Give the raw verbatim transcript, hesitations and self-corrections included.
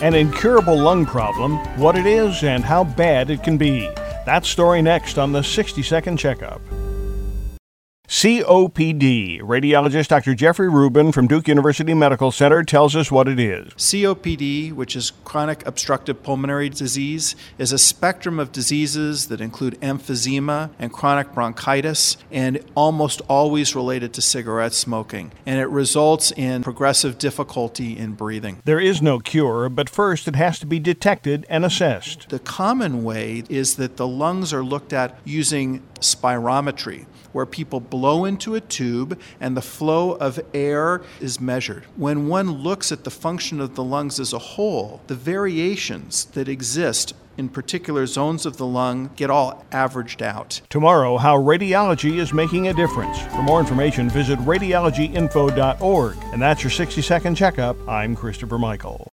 An incurable lung problem, what it is, and how bad it can be. That story next on the sixty second Checkup. C O P D. Radiologist Doctor Jeffrey Rubin from Duke University Medical Center tells us what it is. C O P D, which is chronic obstructive pulmonary disease, is a spectrum of diseases that include emphysema and chronic bronchitis, and almost always related to cigarette smoking. And it results in progressive difficulty in breathing. There is no cure, but first it has to be detected and assessed. The common way is that the lungs are looked at using spirometry, where people blow into a tube and the flow of air is measured. When one looks at the function of the lungs as a whole, the variations that exist in particular zones of the lung get all averaged out. Tomorrow, how radiology is making a difference. For more information, visit radiology info dot org. And that's your sixty second Checkup. I'm Christopher Michael.